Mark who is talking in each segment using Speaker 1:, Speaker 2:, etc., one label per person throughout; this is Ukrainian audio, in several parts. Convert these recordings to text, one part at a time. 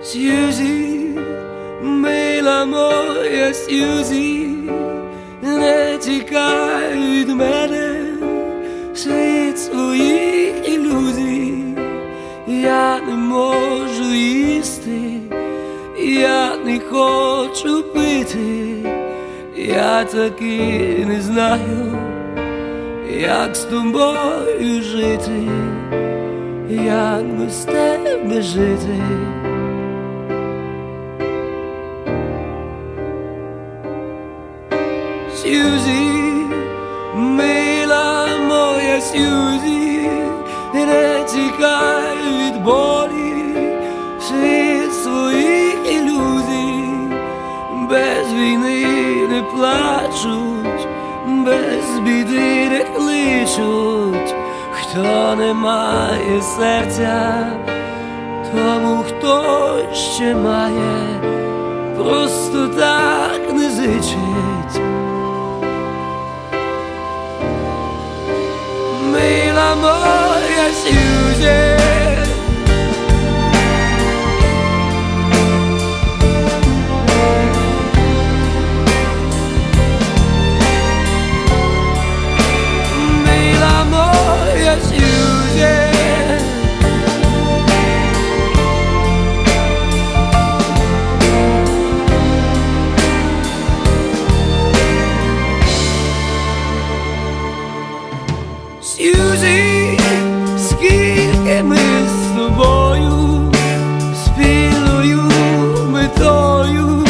Speaker 1: Сьюзі, мила моя Сьюзі, не тікай від мене, світ своїх ілюзій. Я не можу їсти, я не хочу пити, я таки не знаю, як з тобою жити, як без тебе жити. Сьюзі, мила моя Сьюзі, не тікай від болі, світ своїх ілюзій. Без війни не плачуть, без біди не кличуть. Хто не має серця, тому хто ще має, просто так не зичить. Мила моя Сьюзі, мила моя Сьюзі, Сьюзі, скільки ми з тобою спільною метою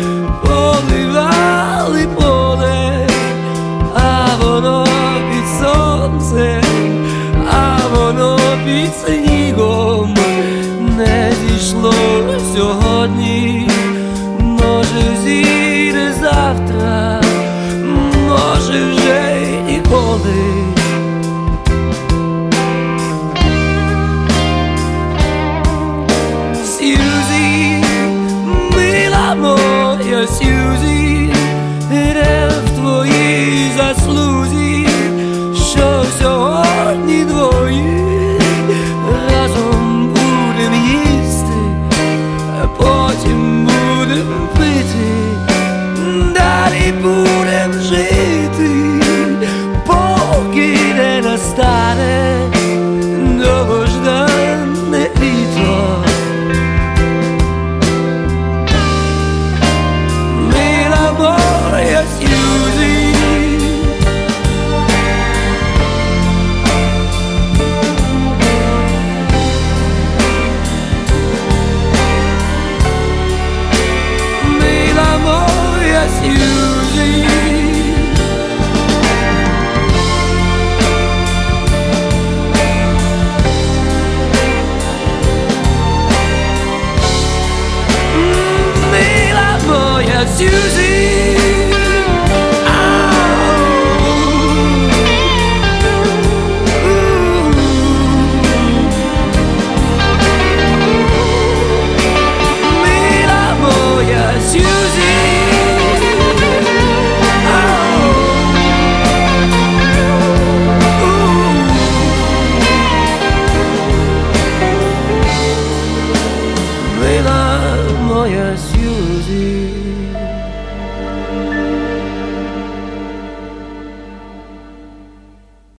Speaker 1: поливали поле, а воно під сонцем, а воно під снігом не зійшло сьогодні, може зійде завтра, може вже й ніколи.